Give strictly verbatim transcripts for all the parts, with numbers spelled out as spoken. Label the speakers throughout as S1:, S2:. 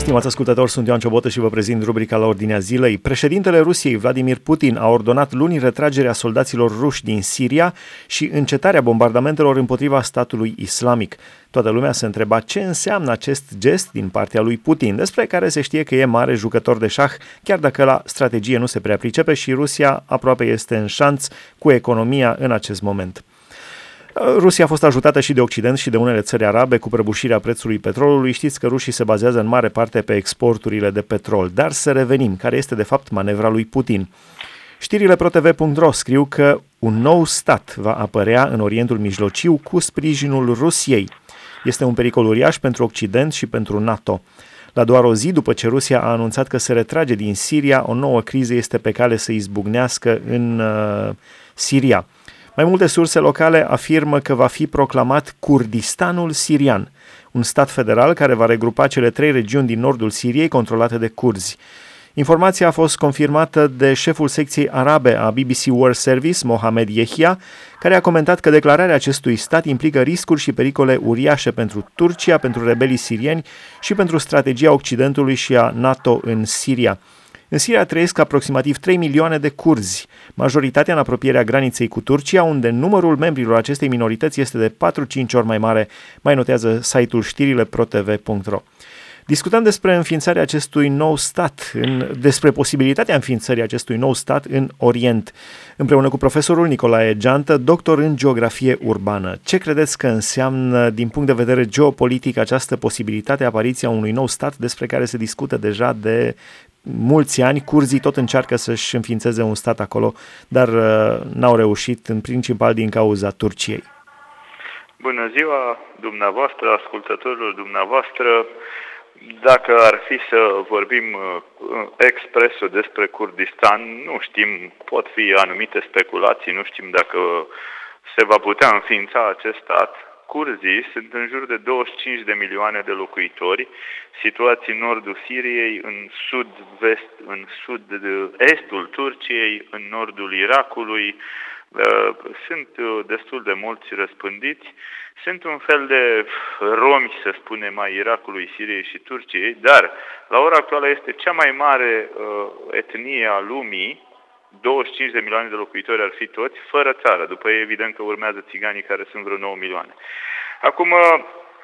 S1: Stimați ascultători, sunt Ioan Ciobotă și vă prezint rubrica La Ordinea Zilei. Președintele Rusiei, Vladimir Putin, a ordonat luni retragerea soldaților ruși din Siria și încetarea bombardamentelor împotriva statului islamic. Toată lumea se întreba ce înseamnă acest gest din partea lui Putin, despre care se știe că e mare jucător de șah, chiar dacă la strategie nu se prea pricepe și Rusia aproape este în șanț cu economia în acest moment. Rusia a fost ajutată și de Occident și de unele țări arabe cu prăbușirea prețului petrolului. Știți că rușii se bazează în mare parte pe exporturile de petrol. Dar să revenim, care este de fapt manevra lui Putin. Știrile protv punct ro scriu că un nou stat va apărea în Orientul Mijlociu cu sprijinul Rusiei. Este un pericol uriaș pentru Occident și pentru NATO. La doar o zi după ce Rusia a anunțat că se retrage din Siria, o nouă criză este pe cale să izbucnească în uh, Siria. Mai multe surse locale afirmă că va fi proclamat Kurdistanul sirian, un stat federal care va regrupa cele trei regiuni din nordul Siriei controlate de curzi. Informația a fost confirmată de șeful secției arabe a B B C World Service, Mohamed Yehia, care a comentat că declararea acestui stat implică riscuri și pericole uriașe pentru Turcia, pentru rebelii sirieni și pentru strategia Occidentului și a NATO în Siria. În Siria trăiesc aproximativ trei milioane de curzi, majoritatea în apropierea graniței cu Turcia, unde numărul membrilor acestei minorități este de patru-cinci ori mai mare, mai notează site-ul știrile protv punct ro. Discutăm despre înființarea acestui nou stat, în, despre posibilitatea înființării acestui nou stat în Orient, împreună cu profesorul Nicolae Geantă, doctor în geografie urbană. Ce credeți că înseamnă, din punct de vedere geopolitic, această posibilitate, apariția unui nou stat despre care se discută deja de mulți ani? Curzii tot încearcă să-și înființeze un stat acolo, dar uh, n-au reușit, în principal din cauza Turciei.
S2: Bună ziua dumneavoastră, ascultătorilor dumneavoastră. Dacă ar fi să vorbim expreso despre Kurdistan, nu știm, pot fi anumite speculații, nu știm dacă se va putea înființa acest stat. Curzii sunt în jur de douăzeci și cinci de milioane de locuitori, situați în nordul Siriei, în sud-vest, în sud-estul Turciei, în nordul Irakului. Sunt destul de mulți răspândiți. Sunt un fel de romi, să spunem, ai Irakului, Siriei și Turciei, dar la ora actuală este cea mai mare uh, etnie a lumii, douăzeci și cinci de milioane de locuitori ar fi toți, fără țară. După ei, evident că urmează țiganii, care sunt vreo nouă milioane. Acum, uh,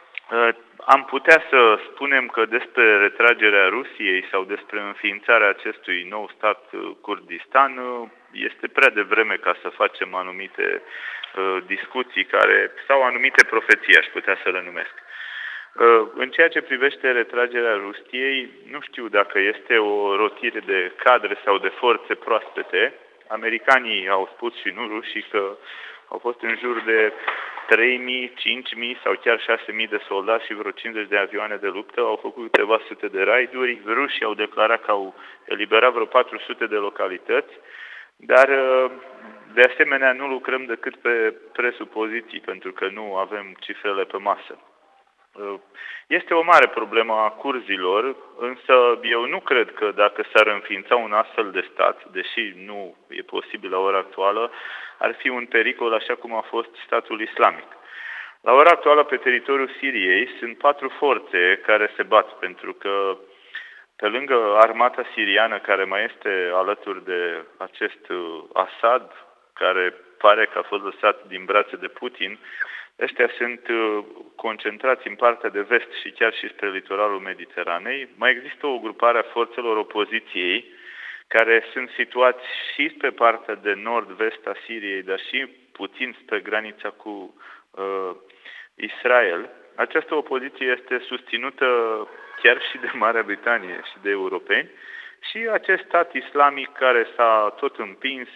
S2: am putea să spunem că despre retragerea Rusiei sau despre înființarea acestui nou stat uh, Kurdistan uh, este prea devreme ca să facem anumite uh, discuții care, sau anumite profeții, aș putea să le numesc. Uh, în ceea ce privește retragerea Rusiei, nu știu dacă este o rotire de cadre sau de forțe proaspete. Americanii au spus și nu rușii că au fost în jur de trei mii, cinci mii sau chiar șase mii de soldați și vreo cincizeci de avioane de luptă. Au făcut câteva sute de raiduri. Rușii au declarat că au eliberat vreo patru sute de localități. Dar, de asemenea, nu lucrăm decât pe presupoziții, pentru că nu avem cifrele pe masă. Este o mare problemă a curzilor, însă eu nu cred că dacă s-ar înființa un astfel de stat, deși nu e posibil la ora actuală, ar fi un pericol așa cum a fost statul islamic. La ora actuală, pe teritoriul Siriei, sunt patru forțe care se bat, pentru că pe lângă armata siriană, care mai este alături de acest Assad, care pare că a fost lăsat din brațe de Putin, ăștia sunt concentrați în partea de vest și chiar și spre litoralul Mediteranei. Mai există o grupare a forțelor opoziției, care sunt situați și pe partea de nord-vest a Siriei, dar și puțin spre granița cu uh, Israel. Această opoziție este susținută chiar și de Marea Britanie și de europeni și acest stat islamic care s-a tot împins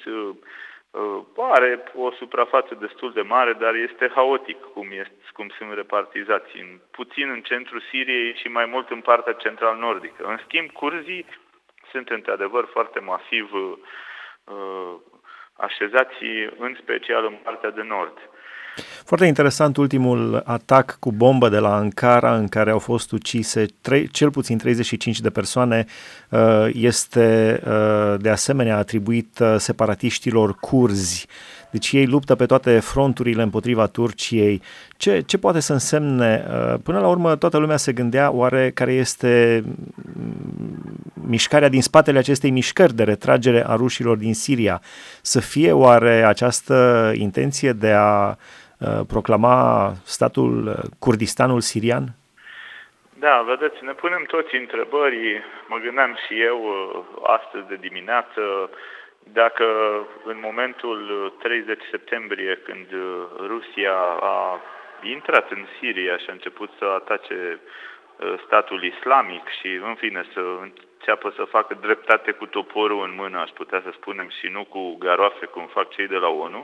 S2: are o suprafață destul de mare, dar este haotic cum, este, cum sunt repartizați, în, puțin în centrul Siriei și mai mult în partea central-nordică. În schimb, curzii sunt într-adevăr foarte masiv uh, așezați, în special în partea de nord.
S1: Foarte interesant ultimul atac cu bombă de la Ankara, în care au fost ucise trei, cel puțin treizeci și cinci de persoane, este de asemenea atribuit separatiștilor curzi. Deci ei luptă pe toate fronturile împotriva Turciei. Ce, ce poate să însemne? Până la urmă, toată lumea se gândea oare care este mișcarea din spatele acestei mișcări de retragere a rușilor din Siria. Să fie oare această intenție de a proclama statul Kurdistanul sirian?
S2: Da, vedeți, ne punem toți întrebări. Mă gândeam și eu astăzi de dimineață dacă în momentul treizeci septembrie, când Rusia a intrat în Siria și a început să atace statul islamic și, în fine, să înceapă să facă dreptate cu toporul în mână, aș putea să spunem, și nu cu garoafe, cum fac cei de la ONU,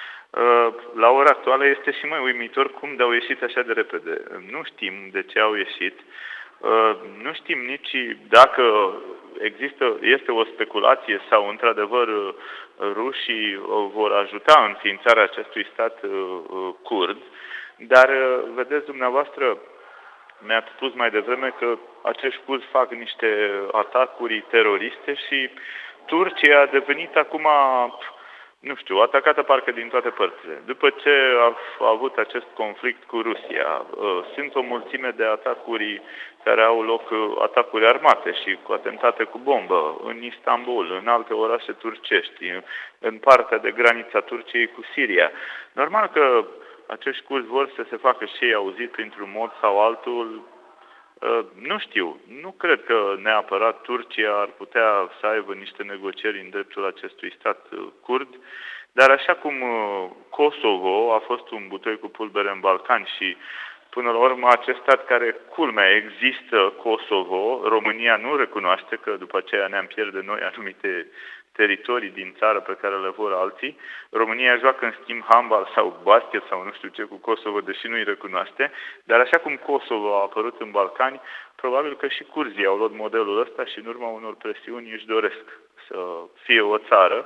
S2: la ora actuală este și mai uimitor cum de-au ieșit așa de repede. Nu știm de ce au ieșit, nu știm nici dacă există, este o speculație sau într-adevăr rușii vor ajuta în ființarea acestui stat kurd, dar vedeți dumneavoastră, mi-ați spus mai devreme că acești kurzi fac niște atacuri teroriste și Turcia a devenit acum, nu știu, atacată parcă din toate părțile. După ce a avut acest conflict cu Rusia, sunt o mulțime de atacuri care au loc, atacuri armate și cu atentate cu bombă în Istanbul, în alte orașe turcești, în partea de granița Turciei cu Siria. Normal că acești kurzi vor să se facă și ei auzit printr-un mod sau altul. Nu știu, nu cred că neapărat Turcia ar putea să aibă niște negocieri în dreptul acestui stat kurd, dar așa cum Kosovo a fost un butoi cu pulbere în Balcani și până la urmă acest stat care, culmea, există, Kosovo, România nu recunoaște, că după aceea ne-am pierde noi anumite teritorii din țară pe care le vor alții. România joacă în schimb handbal sau basket sau nu știu ce cu Kosovo, deși nu îi recunoaște, dar așa cum Kosovo a apărut în Balcani, probabil că și curzii au luat modelul ăsta și în urma unor presiuni își doresc să fie o țară.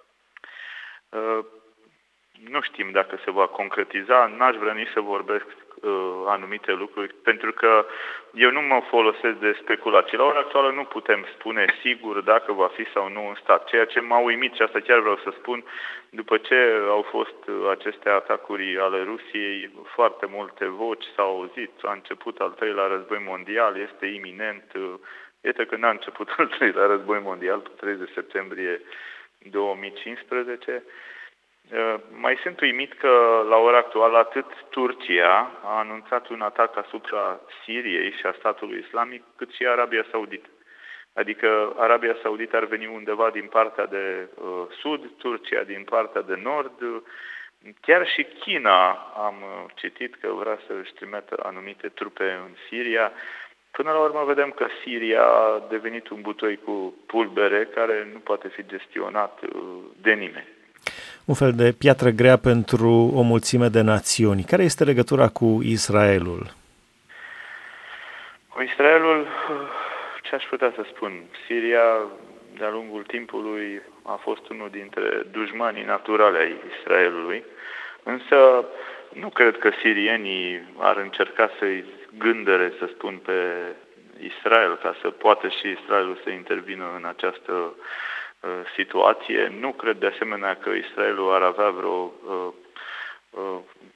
S2: Nu știm dacă se va concretiza, n-aș vrea nici să vorbesc anumite lucruri, pentru că eu nu mă folosesc de speculații. La ora actuală nu putem spune sigur dacă va fi sau nu un stat. Ceea ce m-a uimit, și asta chiar vreau să spun, după ce au fost aceste atacuri ale Rusiei, foarte multe voci s-au auzit, a început al treilea război mondial, este iminent. Iată că n-a început al treilea război mondial, pe treizeci septembrie două mii cincisprezece. Mai sunt uimit că la ora actuală atât Turcia a anunțat un atac asupra Siriei și a statului islamic, cât și Arabia Saudită. Adică Arabia Saudită ar veni undeva din partea de uh, sud, Turcia din partea de nord. Chiar și China am citit că vrea să își trimită anumite trupe în Siria. Până la urmă vedem că Siria a devenit un butoi cu pulbere care nu poate fi gestionat uh, de nimeni.
S1: Un fel de piatră grea pentru o mulțime de națiuni. Care este legătura cu Israelul?
S2: Cu Israelul, ce aș putea să spun? Siria, de-a lungul timpului, a fost unul dintre dușmanii naturale ai Israelului, însă nu cred că sirienii ar încerca să-i gândere, să spun, pe Israel, ca să poată și Israelul să intervină în această situație. Nu cred de asemenea că Israelul ar avea vreo uh, uh,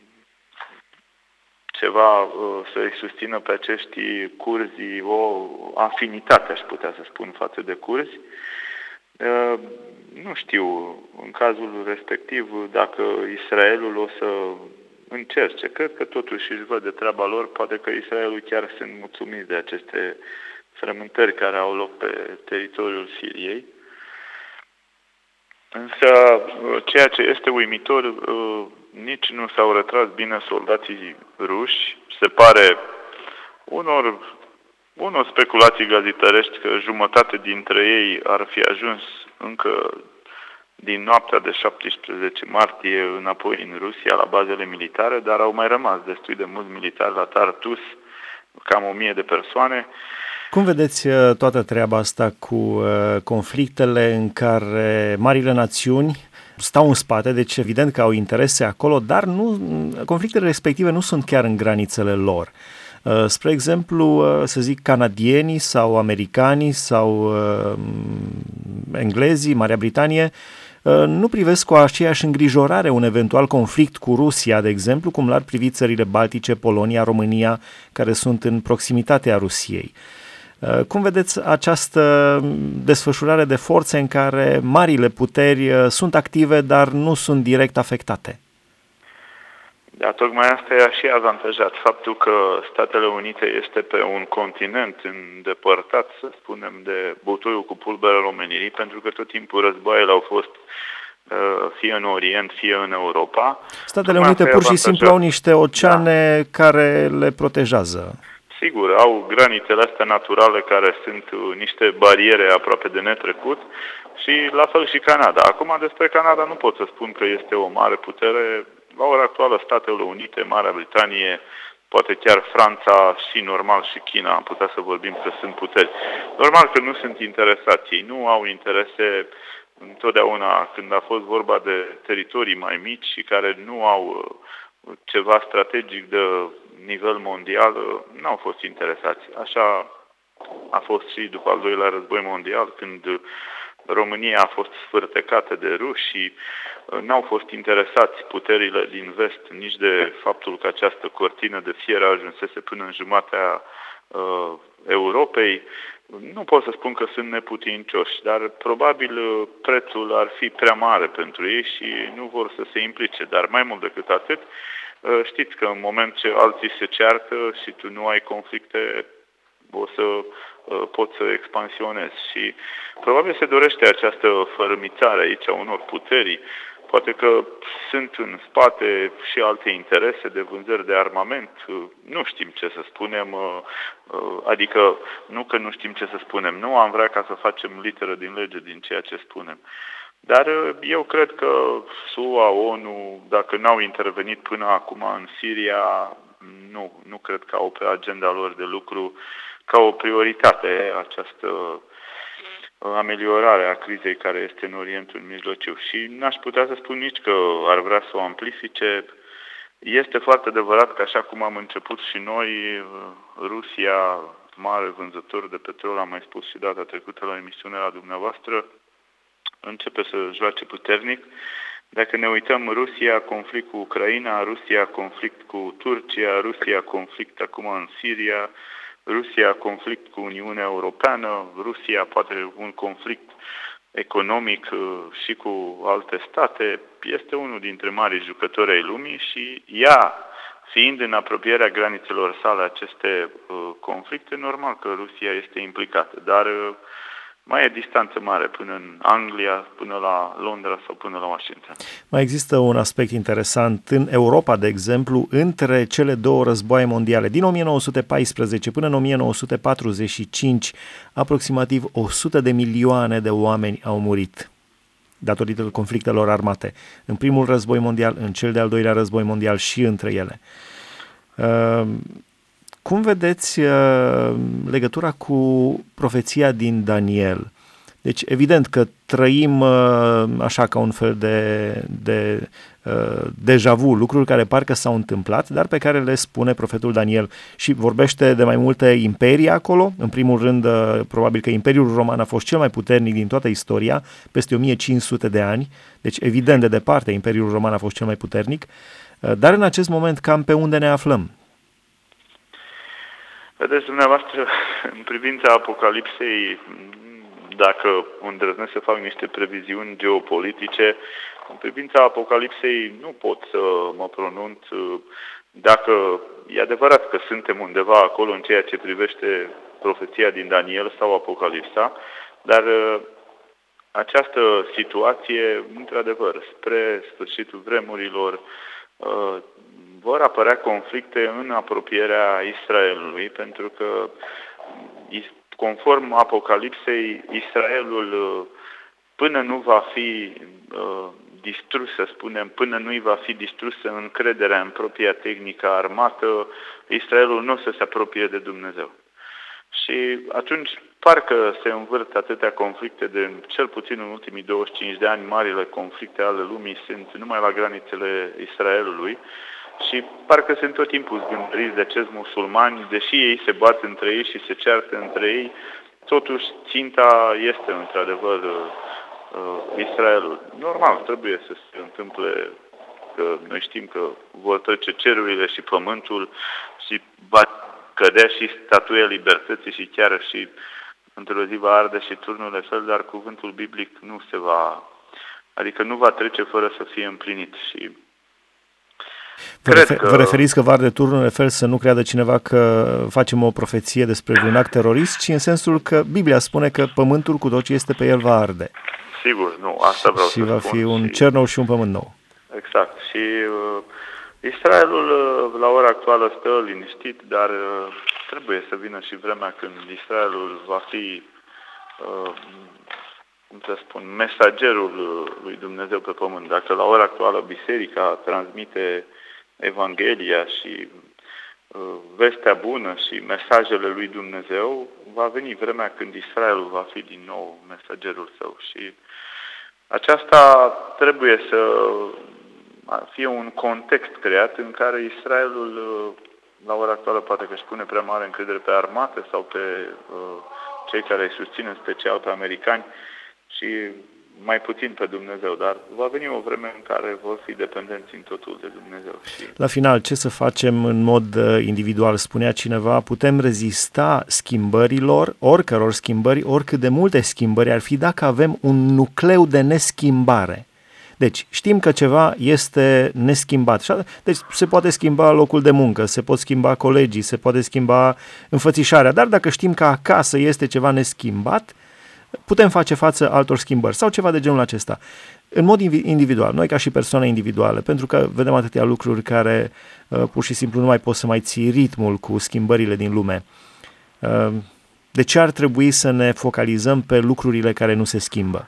S2: ceva uh, să-i susțină pe acești curzi, o afinitate, aș putea să spun, față de curzi. Uh, nu știu, în cazul respectiv, dacă Israelul o să încerce. Cred că totuși își văd de treaba lor, poate că Israelul chiar sunt mulțumiți de aceste frământări care au loc pe teritoriul Siriei. Însă, ceea ce este uimitor, nici nu s-au retras bine soldații ruși. Se pare unor, unor speculații gazitărești că jumătate dintre ei ar fi ajuns încă din noaptea de șaptesprezece martie înapoi în Rusia, la bazele militare, dar au mai rămas destui de mulți militari la Tartus, cam o mie de persoane.
S1: Cum vedeți toată treaba asta cu conflictele în care marile națiuni stau în spate, deci evident că au interese acolo, dar nu, conflictele respective nu sunt chiar în granițele lor. Spre exemplu, să zic, canadienii sau americanii sau englezii, Marea Britanie, nu privesc cu aceeași îngrijorare un eventual conflict cu Rusia, de exemplu, cum l-ar privi țările Baltice, Polonia, România, care sunt în proximitatea Rusiei. Cum vedeți această desfășurare de forțe în care marile puteri sunt active, dar nu sunt direct afectate?
S2: Da, tocmai asta e și avantajat. Faptul că Statele Unite este pe un continent îndepărtat, să spunem, de butoiul cu pulberele omenirii, pentru că tot timpul războaiele au fost fie în Orient, fie în Europa.
S1: Statele Unite pur și simplu au niște oceane da. care le protejează.
S2: Sigur, au granițele astea naturale care sunt niște bariere aproape de netrecut și la fel și Canada. Acum despre Canada nu pot să spun că este o mare putere. La ora actuală Statele Unite, Marea Britanie, poate chiar Franța și normal și China, am putea să vorbim că sunt puteri. Normal că nu sunt interesați, ei nu au interese întotdeauna când a fost vorba de teritorii mai mici și care nu au ceva strategic de nivel mondial, n-au fost interesați. Așa a fost și după al doilea război mondial, când România a fost sfârtecată de ruși și n-au fost interesați puterile din vest nici de faptul că această cortină de fier ajunsese până în jumatea uh, Europei. Nu pot să spun că sunt neputincioși, dar probabil prețul ar fi prea mare pentru ei și nu vor să se implice. Dar mai mult decât atât, știți că în moment ce alții se ceartă și tu nu ai conflicte, o să poți să expansionezi. Și probabil se dorește această fărâmițare aici a unor puteri. Poate că sunt în spate și alte interese de vânzări de armament. Nu știm ce să spunem, adică nu că nu știm ce să spunem. Nu am vrea ca să facem literă din lege din ceea ce spunem. Dar eu cred că S U A, ONU, dacă n-au intervenit până acum în Siria, nu, nu cred că au pe agenda lor de lucru ca o prioritate această ameliorare a crizei care este în Orientul Mijlociu. Și n-aș putea să spun nici că ar vrea să o amplifice. Este foarte adevărat că, așa cum am început și noi, Rusia, mare vânzător de petrol, am mai spus și data trecută la emisiunea la dumneavoastră, începe să joace puternic. Dacă ne uităm, Rusia, conflict cu Ucraina, Rusia, conflict cu Turcia, Rusia, conflict acum în Siria, Rusia, conflict cu Uniunea Europeană, Rusia, poate un conflict economic și cu alte state, este unul dintre marii jucători ai lumii și ea, fiind în apropierea granițelor sale aceste conflicte, normal că Rusia este implicată, dar mai e distanță mare până în Anglia, până la Londra sau până la Washington.
S1: Mai există un aspect interesant în Europa, de exemplu, între cele două războaie mondiale. Din o mie nouă sute paisprezece până în o mie nouă sute patruzeci și cinci, aproximativ o sută de milioane de oameni au murit datorită conflictelor armate. În primul război mondial, în cel de-al doilea război mondial și între ele. Uh, Cum vedeți uh, legătura cu profeția din Daniel? Deci, evident că trăim uh, așa ca un fel de, de uh, deja vu, lucruri care parcă s-au întâmplat, dar pe care le spune profetul Daniel și vorbește de mai multe imperii acolo. În primul rând, uh, probabil că Imperiul Roman a fost cel mai puternic din toată istoria, peste o mie cinci sute de ani, deci evident de departe Imperiul Roman a fost cel mai puternic, uh, dar în acest moment cam pe unde ne aflăm?
S2: Vedeți, dumneavoastră, în privința Apocalipsei, dacă îndrăznesc să fac niște previziuni geopolitice, în privința Apocalipsei nu pot să mă pronunț dacă e adevărat că suntem undeva acolo în ceea ce privește profeția din Daniel sau Apocalipsa, dar această situație, într-adevăr, spre sfârșitul vremurilor, vor apărea conflicte în apropierea Israelului, pentru că, conform Apocalipsei, Israelul, până nu va fi uh, distrus, să spunem, până nu va fi distrusă încrederea în propria tehnică armată, Israelul nu o să se apropie de Dumnezeu. Și atunci parcă se învârt atâtea conflicte de, cel puțin în ultimii douăzeci și cinci de ani, marile conflicte ale lumii sunt numai la granițele Israelului. Și parcă sunt tot timpul zgândăriți de acești musulmani, deși ei se bat între ei și se ceartă între ei, totuși ținta este într-adevăr uh, Israelul. Normal, trebuie să se întâmple, că noi știm că vor trece cerurile și pământul și va cădea și statuia libertății și chiar și într-o zi va arde și turnul Eiffel, dar cuvântul biblic nu se va, adică nu va trece fără să fie împlinit. Și
S1: Vă, refer, că... vă referiți că va arde turnul Eiffel, să nu creadă cineva că facem o profeție despre un act terorist, ci în sensul că Biblia spune că pământul cu tot ce este pe el va arde.
S2: Sigur, nu, asta vreau
S1: și
S2: să spun.
S1: Și va fi un
S2: și...
S1: cer nou și un pământ nou.
S2: Exact. Și uh, Israelul uh, la ora actuală stă liniștit, dar uh, trebuie să vină și vremea când Israelul va fi, uh, cum să spun, mesagerul lui Dumnezeu pe pământ. Dacă la ora actuală biserica transmite Evanghelia și uh, vestea bună și mesajele lui Dumnezeu, va veni vremea când Israelul va fi din nou mesagerul său. Și aceasta trebuie să fie un context creat în care Israelul la ora actuală poate că își pune prea mare încredere pe armată sau pe uh, cei care îi susțin, în special pe americani, și mai puțin pe Dumnezeu, dar va veni o vreme în care vor fi dependenți în totul de Dumnezeu. Și...
S1: La final, ce să facem în mod individual? Spunea cineva, putem rezista schimbărilor, oricăror schimbări, oricât de multe schimbări ar fi, dacă avem un nucleu de neschimbare. Deci, știm că ceva este neschimbat. Deci se poate schimba locul de muncă, se pot schimba colegii, se poate schimba înfățișarea, dar dacă știm că acasă este ceva neschimbat, putem face față altor schimbări sau ceva de genul acesta. În mod individual, noi ca și persoane individuale, pentru că vedem atâtea lucruri care uh, pur și simplu nu mai poți să mai ții ritmul cu schimbările din lume. Uh, de ce ar trebui să ne focalizăm pe lucrurile care nu se schimbă?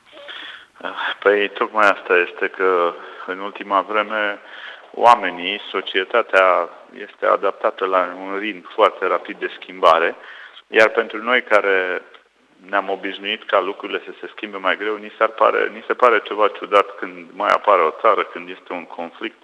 S2: Păi tocmai asta este, că în ultima vreme oamenii, societatea este adaptată la un ritm foarte rapid de schimbare, iar pentru noi care ne-am obișnuit ca lucrurile să se schimbe mai greu, ni, s-ar pare, ni se pare ceva ciudat când mai apare o țară, când este un conflict.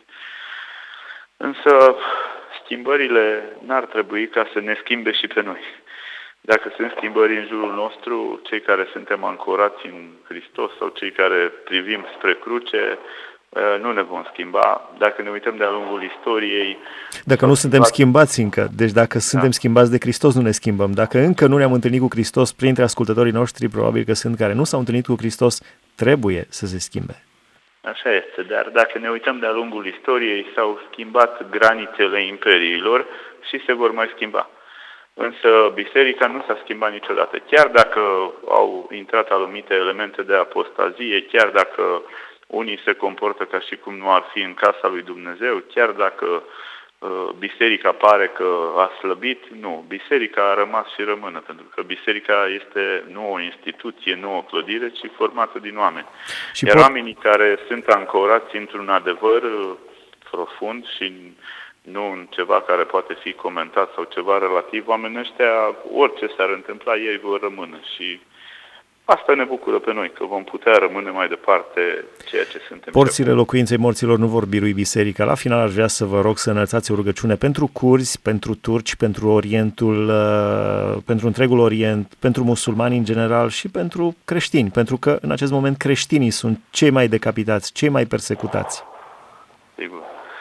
S2: Însă schimbările n-ar trebui ca să ne schimbe și pe noi. Dacă sunt schimbări în jurul nostru, cei care suntem ancorați în Hristos sau cei care privim spre cruce, nu ne vom schimba. Dacă ne uităm de-a lungul istoriei...
S1: Dacă nu suntem schimbați încă, deci dacă suntem da. schimbați de Hristos, nu ne schimbăm. Dacă încă nu ne-am întâlnit cu Hristos, printre ascultătorii noștri, probabil că sunt care nu s-au întâlnit cu Hristos, trebuie să se schimbe.
S2: Așa este, dar dacă ne uităm de-a lungul istoriei, s-au schimbat granițele imperiilor și se vor mai schimba. Însă biserica nu s-a schimbat niciodată. Chiar dacă au intrat anumite elemente de apostazie, chiar dacă unii se comportă ca și cum nu ar fi în casa lui Dumnezeu, chiar dacă uh, biserica pare că a slăbit, nu. Biserica a rămas și rămână, pentru că biserica este nu o instituție, nu o clădire, ci formată din oameni. Și Iar pot... oamenii care sunt ancorați într-un adevăr uh, profund și nu în ceva care poate fi comentat sau ceva relativ, oamenii ăștia, orice s-ar întâmpla, ei vor rămâne și asta ne bucură pe noi, că vom putea rămâne mai departe ceea ce suntem.
S1: Porțile locuinței morților nu vor birui biserica. La final aș vrea să vă rog să înălțați o rugăciune pentru curzi, pentru turci, pentru Orientul, pentru întregul Orient, pentru musulmani în general și pentru creștini, pentru că în acest moment creștinii sunt cei mai decapitați, cei mai persecutați.
S2: Sigur.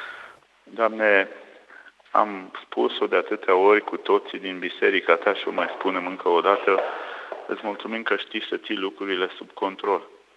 S2: Doamne, am spus-o de atâtea ori cu toții din biserica ta și o mai spunem încă o dată, îți mulțumim că știi să ții lucrurile sub control.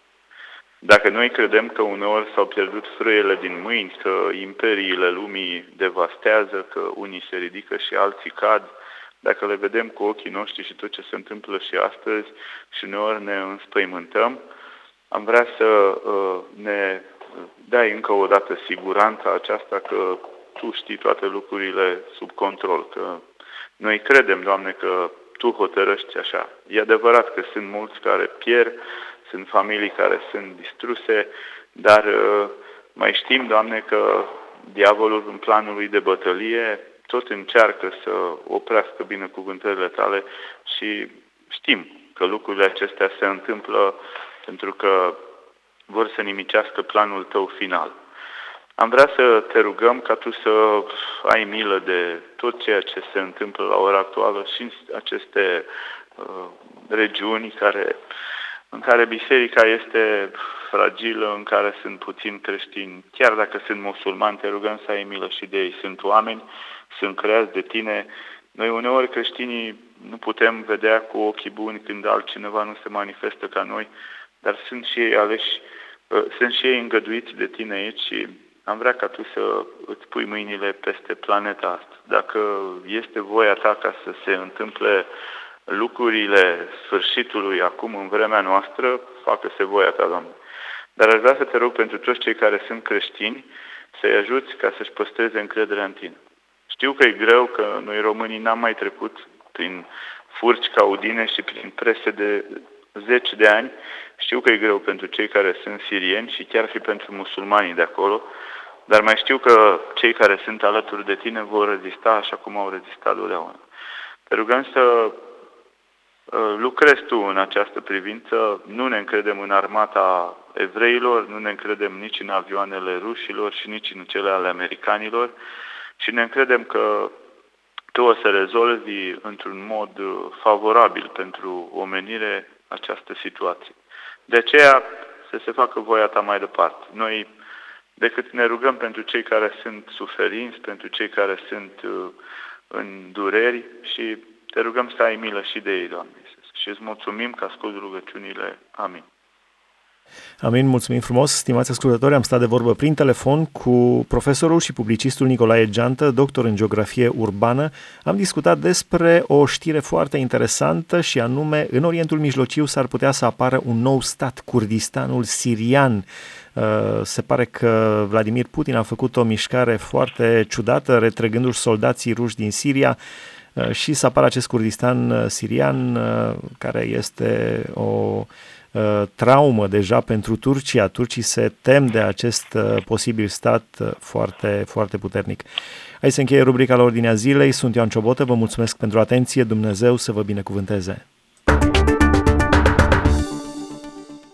S2: Dacă noi credem că uneori s-au pierdut frâiele din mâini, că imperiile lumii devastează, că unii se ridică și alții cad, dacă le vedem cu ochii noștri și tot ce se întâmplă și astăzi și uneori ne înspăimântăm, am vrea să uh, ne dai încă o dată siguranța aceasta că Tu știi toate lucrurile sub control, că noi credem, Doamne, că Tu hotărăști așa. E adevărat că sunt mulți care pierd, sunt familii care sunt distruse, dar uh, mai știm, Doamne, că diavolul în planul lui de bătălie tot încearcă să oprească binecuvântările Tale și știm că lucrurile acestea se întâmplă pentru că vor să nimicească planul Tău final. Am vrea să Te rugăm ca Tu să ai milă de tot ceea ce se întâmplă la ora actuală și în aceste uh, regiuni care în care biserica este fragilă, în care sunt puțini creștini. Chiar dacă sunt musulmani, te rugăm să ai milă și de ei. Sunt oameni, sunt creați de tine. Noi uneori creștinii nu putem vedea cu ochii buni când altcineva nu se manifestă ca noi, dar sunt și ei aleși, sunt și ei îngăduiți de tine aici și am vrea ca tu să îți pui mâinile peste planeta asta. Dacă este voia ta ca să se întâmple lucrurile sfârșitului acum în vremea noastră, facă-se voia ta, Doamne. Dar aș vrea să te rog pentru toți cei care sunt creștini să-i ajuți ca să-și păstreze încrederea în tine. Știu că e greu, că noi românii n-am mai trecut prin furci caudine și prin prese de zeci de ani. Știu că e greu pentru cei care sunt sirieni și chiar și pentru musulmanii de acolo, dar mai știu că cei care sunt alături de tine vor rezista așa cum au rezistat totdeauna. Te rugăm să lucrezi tu în această privință, nu ne încredem în armata evreilor, nu ne încredem nici în avioanele rușilor și nici în cele ale americanilor și ne încredem că tu o să rezolvi într-un mod favorabil pentru omenire această situație. De aceea să se facă voia ta mai departe. Noi decât ne rugăm pentru cei care sunt suferinți, pentru cei care sunt în dureri și te rugăm să ai milă și de ei, Doamne Iisus. Și îți mulțumim că asculți rugăciunile. Amin.
S1: Amin, mulțumim frumos, stimați ascultători, am stat de vorbă prin telefon cu profesorul și publicistul Nicolae Geantă, doctor în geografie urbană. Am discutat despre o știre foarte interesantă și anume, în Orientul Mijlociu s-ar putea să apară un nou stat, Kurdistanul sirian. Se pare că Vladimir Putin a făcut o mișcare foarte ciudată, retrăgându-și soldații ruși din Siria, și să apară acest Kurdistan sirian, care este o traumă deja pentru Turcia. Turcii se tem de acest posibil stat foarte, foarte puternic. Aici se încheie rubrica la Ordinea Zilei. Sunt Ioan Ciobotă, vă mulțumesc pentru atenție. Dumnezeu să vă binecuvânteze.